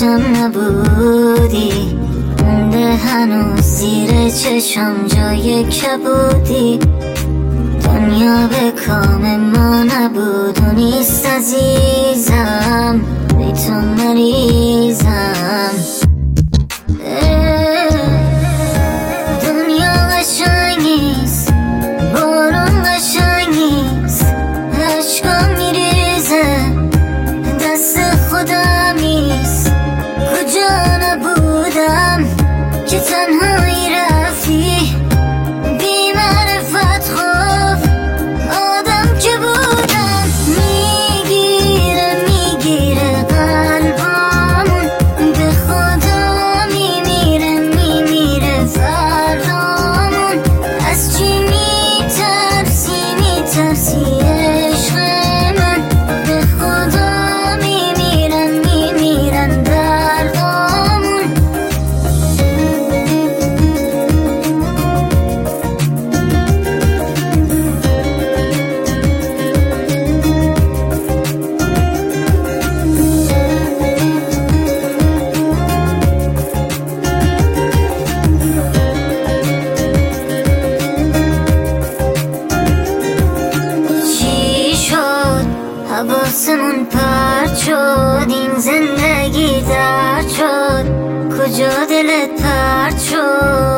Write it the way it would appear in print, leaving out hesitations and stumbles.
پیشم نبودی، مونده هنوز زیر چشم جای کبودی. دنیا به کام ما نبود و نیست عزیزم، بی تو مریضم. دنیا قشنگ نیست، بارون قشنگ نیست، عشقا میریزه دست خودم نیست. کجا نبودم که تنهایی رفتی، بی معرفت خوف آدم که بودم. میگیره قلبامون، به خدا میمیره فرامون. از چی میترسی عشق من، به خدا میمیرن دردامون. حواسمون پرت شد، این زندگی درد شد، کجا دلت پرت شد؟